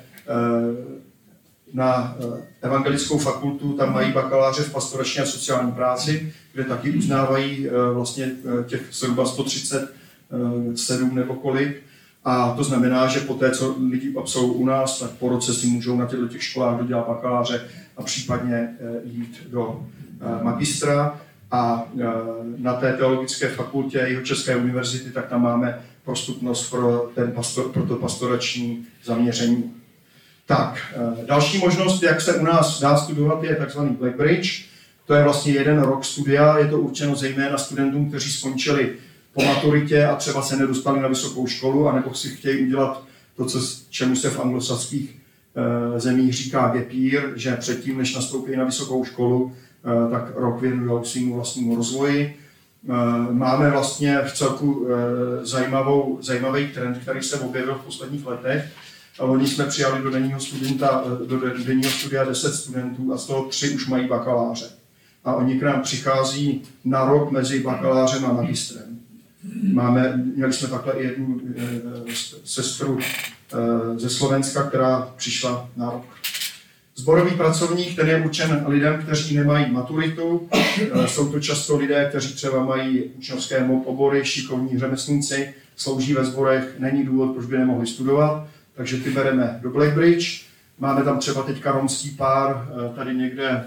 na evangelickou fakultu tam mají bakaláře v pastorační a sociální práci, kde taky uznávají vlastně těch zhruba 137 nebo kolik. A to znamená, že po té, co lidi absolvují u nás, tak po roce si můžou na těch školách dodělat bakaláře a případně jít do magistra. A na té teologické fakultě Jihočeské univerzity, tak tam máme prostupnost pro to pastorační zaměření. Tak, další možnost, jak se u nás dá studovat, je tzv. Blackbridge. To je vlastně 1 rok studia, je to určeno zejména studentům, kteří skončili po maturitě a třeba se nedostali na vysokou školu, anebo si chtějí udělat to, čemu se v anglosaských zemích říká gap year, že předtím, než nastoupí na vysokou školu, tak rok věnují svému vlastnímu rozvoji. Máme vlastně v celku zajímavý trend, který se objevil v posledních letech. Loni jsme přijali do denního studia 10 studentů a z toho 3 už mají bakaláře. A oni k nám přichází na rok mezi bakalářem a magistrem. Měli jsme takhle jednu sestru ze Slovenska, která přišla na rok. Sborový pracovník, ten je určen lidem, kteří nemají maturitu. Jsou to často lidé, kteří třeba mají učňovské obory, šikovní řemeslníci, slouží ve sborech, není důvod, proč by nemohli studovat, takže ty bereme do Blackbridge. Máme tam třeba teďka romský pár, tady někde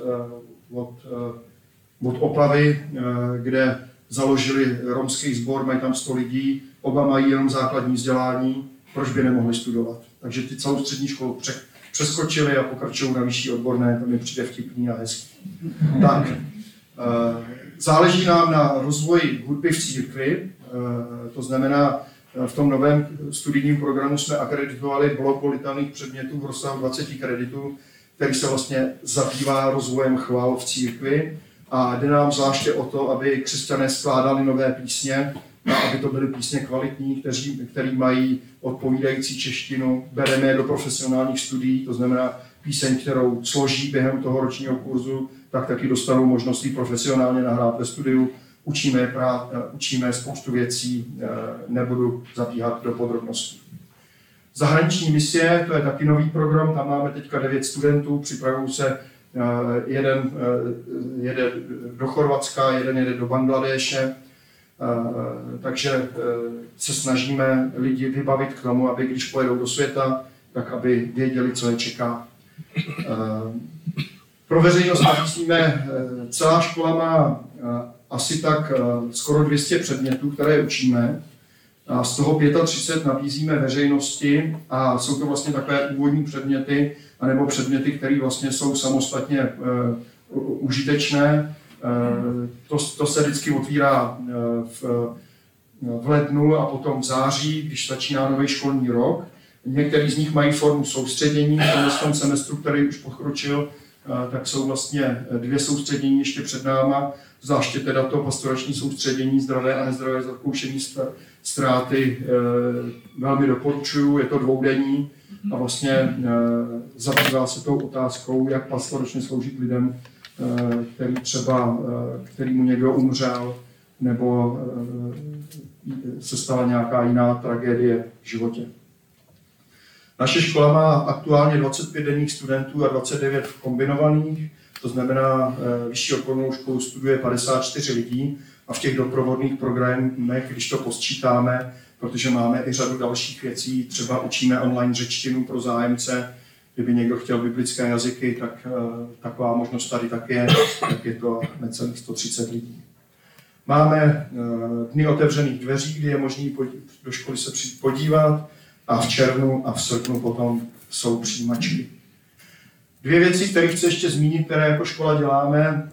od Opavy, kde založili romský sbor, mají tam 100 lidí, oba mají jenom základní vzdělání, proč by nemohli studovat. Takže ty celou střední školu přeskočili a pokračují na vyšší odborné, to mi přijde vtipný a hezký. Tak, záleží nám na rozvoji hudby v církvi, to znamená, v tom novém studijním programu jsme akreditovali blok volitelných předmětů v rozsahu 20 kreditů, který se vlastně zabývá rozvojem chvál v církvi. A jde nám zvláště o to, aby křesťané skládali nové písně, a aby to byly písně kvalitní, který mají odpovídající češtinu. Bereme je do profesionálních studií, to znamená píseň, kterou složí během toho ročního kurzu, tak taky dostanou možnost profesionálně nahrát ve studiu. Učíme spoustu věcí, nebudu zabíhat do podrobností. Zahraniční misie, to je taky nový program, tam máme teďka 9 studentů, připravují se, jeden jede do Chorvatska, jeden jede do Bangladéše, takže se snažíme lidi vybavit k tomu, aby když pojedou do světa, tak aby věděli, co je čeká. Pro veřejnost nabízíme, celá škola má asi tak skoro 200 předmětů, které učíme. A z toho 35 nabízíme veřejnosti a jsou to vlastně takové úvodní předměty, anebo předměty, které vlastně jsou samostatně užitečné. To se vždycky otvírá v lednu a potom v září, když začíná nový školní rok. Některý z nich mají formu soustředění, v tom semestru, který už pokročil, tak jsou vlastně 2 soustředění ještě před náma, zvláště teda to pastorační soustředění, zdravé a nezdravé zakoušení ztráty velmi doporučuju, je to 2denní a vlastně zabývá se tou otázkou, jak pastoračně sloužit lidem, který mu někdo umřel, nebo se stala nějaká jiná tragédie v životě. Naše škola má aktuálně 25 denních studentů a 29 kombinovaných, to znamená, vyšší odbornou školu studuje 54 lidí a v těch doprovodných programech, když to posčítáme, protože máme i řadu dalších věcí, třeba učíme online řečtinu pro zájemce, kdyby někdo chtěl biblické jazyky, tak taková možnost tady tak je to necelých 130 lidí. Máme dny otevřených dveří, kdy je možné do školy se přijít podívat a v červnu a v srpnu potom jsou přijímačky. 2 věci, které chci ještě zmínit, které jako škola děláme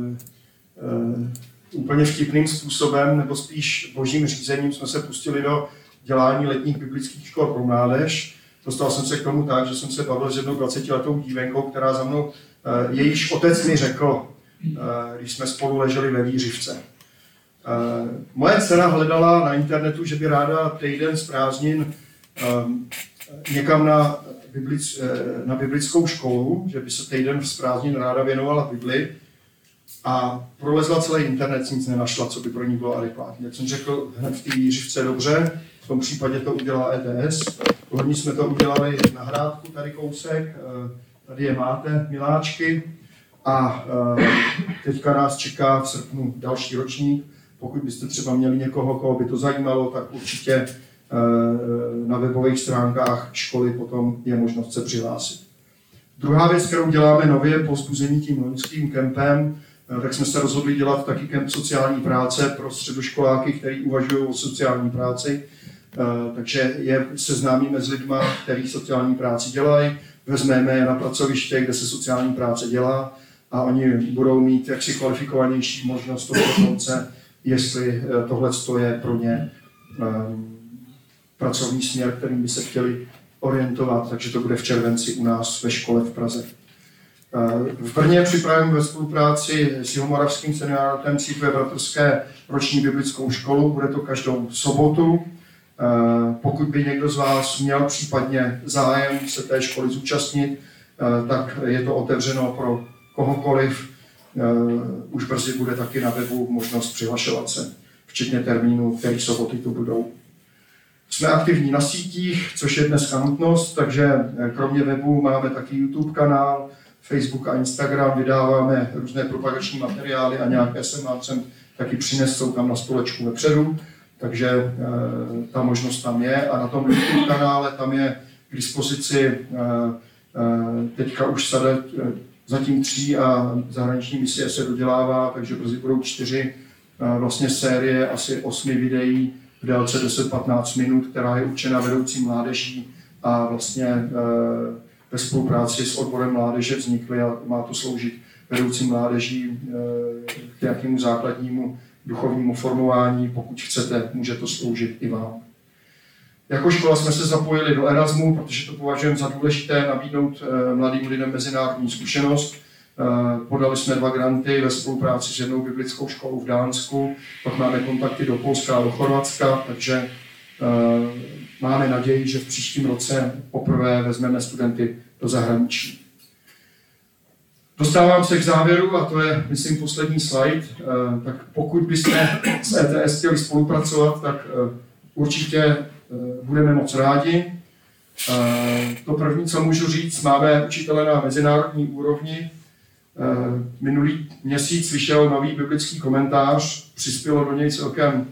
úplně vtipným způsobem, nebo spíš božím řízením, jsme se pustili do dělání letních biblických škol pro mládež. Dostal jsem se k tomu tak, že jsem se bavil s jednou 20letou dívenkou, která za mnou, jejíž otec mi řekl, když jsme spolu leželi ve Vířivce. Moje dcera hledala na internetu, že by ráda týden z prázdnin někam na biblickou školu, že by se týden z prázdnin ráda věnovala Bibli a prolezla celý internet, nic nenašla, co by pro ní bylo adekvátní. Jak jsem řekl, hned v té Vířivce dobře, v tom případě to udělá ETS. Loni jsme to udělali na Hrádku, tady kousek, tady je máte, miláčky. A teďka nás čeká v srpnu další ročník. Pokud byste třeba měli někoho, koho by to zajímalo, tak určitě na webových stránkách školy potom je možnost se přihlásit. Druhá věc, kterou děláme nově po vzbuzení tím loňským kempem, tak jsme se rozhodli dělat taky kemp sociální práce pro středoškoláky, kteří uvažují o sociální práci. Takže je seznámíme s lidma, kteří sociální práci dělají, vezmeme je na pracoviště, kde se sociální práce dělá a oni budou mít jaksi kvalifikovanější možnost toho konce, jestli tohle je pro ně pracovní směr, kterým by se chtěli orientovat, takže to bude v červenci u nás ve škole v Praze. V Brně připravím ve spolupráci s Jihomoravským senioriátem Církve bratrské roční biblickou školu, bude to každou sobotu. Pokud by někdo z vás měl případně zájem se té školy zúčastnit, tak je to otevřeno pro kohokoliv. Už brzy bude taky na webu možnost přihlašovat se, včetně termínů, které soboty tu budou. Jsme aktivní na sítích, což je dneska nutnost, takže kromě webu máme taky YouTube kanál, Facebook a Instagram, vydáváme různé propagační materiály a nějaké jsem vám sem taky přinesou tam na stolečku vepředu, takže ta možnost tam je a na tom YouTube kanále tam je k dispozici teďka už zatím 3 a zahraniční misie se dodělává, takže brzy budou 4 vlastně série asi 8 videí v délce 10-15 minut, která je určena vedoucím mládeží a vlastně ve spolupráci s odborem mládeže vznikly a má to sloužit vedoucím mládeží k nějakému základnímu duchovnímu formování. Pokud chcete, může to sloužit i vám. Jako škola jsme se zapojili do Erasmu, protože to považujeme za důležité nabídnout mladým lidem mezinárodní zkušenost. Podali jsme 2 granty ve spolupráci s jednou biblickou školou v Dánsku, pak máme kontakty do Polska a do Chorvatska, takže máme naději, že v příštím roce poprvé vezmeme studenty do zahraničí. Dostávám se k závěru a to je, myslím, poslední slide. Tak pokud byste s ETS chtěli spolupracovat, tak určitě budeme moc rádi. To první, co můžu říct, máme učitele na mezinárodní úrovni. Minulý měsíc vyšel nový biblický komentář, přispělo do něj celkem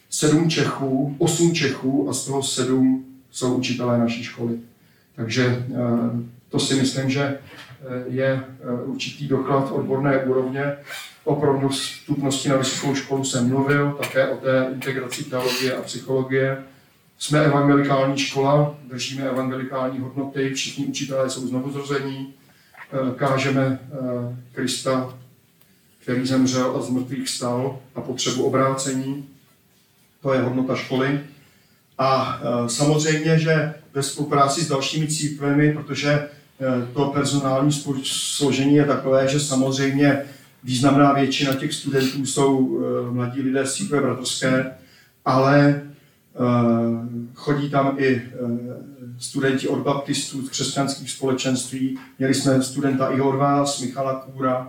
8 Čechů a z toho 7 jsou učitelé naší školy. Takže to si myslím, že je určitý doklad odborné úrovně. O prostupnosti na vysokou školu jsem mluvil, také o té integraci teologie a psychologie. Jsme evangelikální škola, držíme evangelikální hodnoty, všichni učitelé jsou znovuzrození, kážeme Krista, který zemřel a z mrtvých vstal a potřebu obrácení. To je hodnota školy. A samozřejmě, že ve spolupráci s dalšími církvemi, protože to personální složení je takové, že samozřejmě významná většina těch studentů jsou mladí lidé z Církve bratrské, ale chodí tam i studenti od baptistů, z křesťanských společenství. Měli jsme studenta i od vás, Michala Kůra.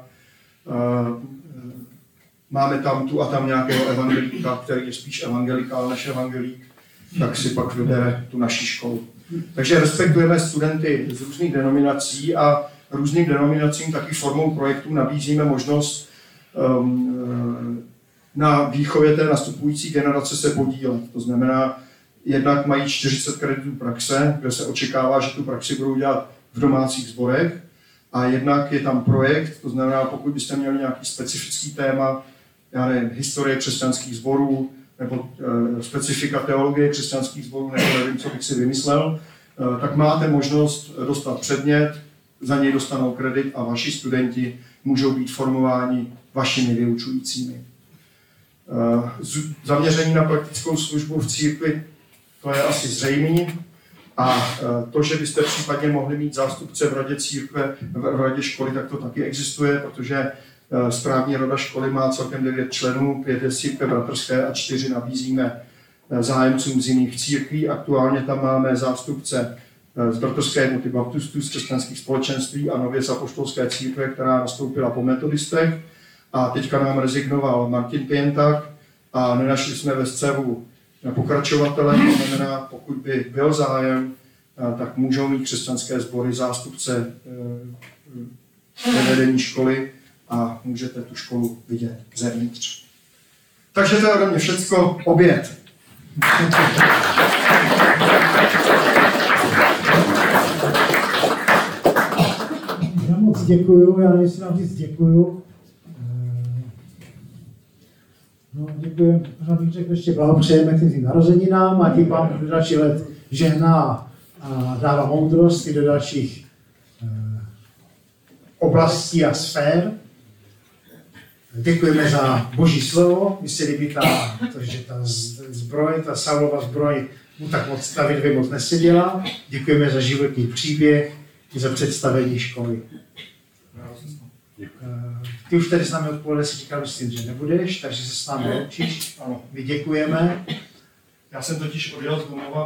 Máme tam tu a tam nějakého evangelíka, který je spíš evangelikál než evangelík, tak si pak vybere tu naši školu. Takže respektujeme studenty z různých denominací a různým denominacím taky formou projektů nabízíme možnost na výchově té nastupující generace se podílet. To znamená, jednak mají 40 kreditů praxe, kde se očekává, že tu praxi budou dělat v domácích sborech, a jednak je tam projekt, to znamená, pokud byste měli nějaký specifický téma, já nevím, historie křesťanských sborů, nebo specifika teologie křesťanských sborů, nebo nevím, co bych si vymyslel, tak máte možnost dostat předmět, za něj dostanou kredit a vaši studenti můžou být formováni vašimi vyučujícími. Zaměření na praktickou službu v církvi, to je asi zřejmé. A to, že byste případně mohli mít zástupce v radě církve, v radě školy, tak to taky existuje, protože správní rada školy má celkem 9 členů, 5 je z Církve bratrské a 4 nabízíme zájemcům z jiných církví. Aktuálně tam máme zástupce z bratrské jednoty baptistů, z křesťanských společenství a nově z apoštolské církve, která nastoupila po metodistech. A teďka nám rezignoval Martin Pientak a nenašli jsme ve scévu pokračovatele, to znamená, pokud by byl zájem, tak můžou mít křesťanské sbory zástupce ve vedení školy a můžete tu školu vidět zevnitř. Takže to je ode mě všecko, oběd. Já moc děkuju, já nevím, vám říct děkuju. No, děkuji, možná bych řekl, ještě blahopřejeme k těm narozeninám a tím vám do dalších let žehná a dává moudrost i do dalších oblastí a sfér. Děkujeme za Boží slovo, mi se líbí že ta zbroj, ta Saulova zbroj mu tak moc ta vědvě moc neseděla. Děkujeme za životní příběh i za představení školy. Ty už tady s námi odpoledne si říkal, myslím, že nebudeš, takže se s námi loučíš. Ano. My děkujeme. Já jsem totiž odjel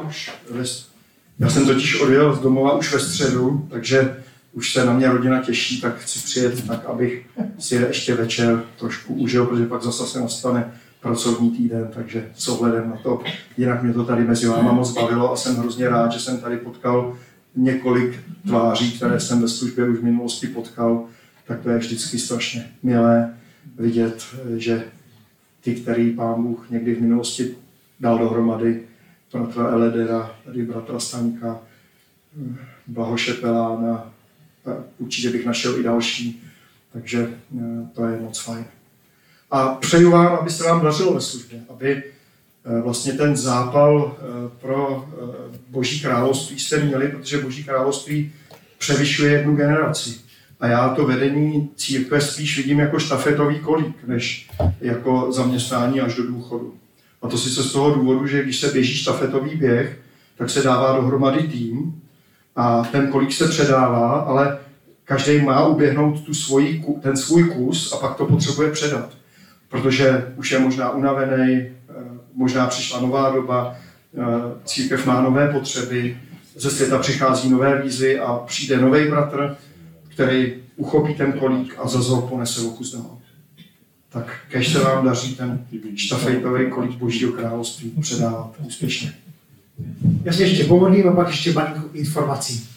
z domova už ve středu, takže už se na mě rodina těší, tak chci přijet tak, abych si ještě večer trošku užil, protože pak zase se nastane pracovní týden, takže s ohledem na to, jinak mě to tady mezi váma moc bavilo a jsem hrozně rád, že jsem tady potkal několik tváří, které jsem ve službě už v minulosti potkal, tak to je vždycky strašně milé vidět, že ty, který Pán Bůh někdy v minulosti dal dohromady, bratra Eledera, tady bratra Staňka, Blahoše Pelána, určitě bych našel i další, takže to je moc fajn. A přeju vám, aby se vám dařilo ve službě, aby vlastně ten zápal pro Boží království jste měli, protože Boží království převyšuje jednu generaci. A já to vedení církve spíš vidím jako štafetový kolík, než jako zaměstnání až do důchodu. A to sice z toho důvodu, že když se běží štafetový běh, tak se dává dohromady tým a ten kolík se předává, ale každý má uběhnout ten svůj kus a pak to potřebuje předat. Protože už je možná unavený, možná přišla nová doba, církev má nové potřeby, ze světa přichází nové výzvy a přijde nový bratr, který uchopí ten kolík a zase ho ponese o kus dál. Tak kež se vám daří ten štafejtový kolík Božího království předávat úspěšně. Já se ještě pomodlím a pak ještě malinkou informací.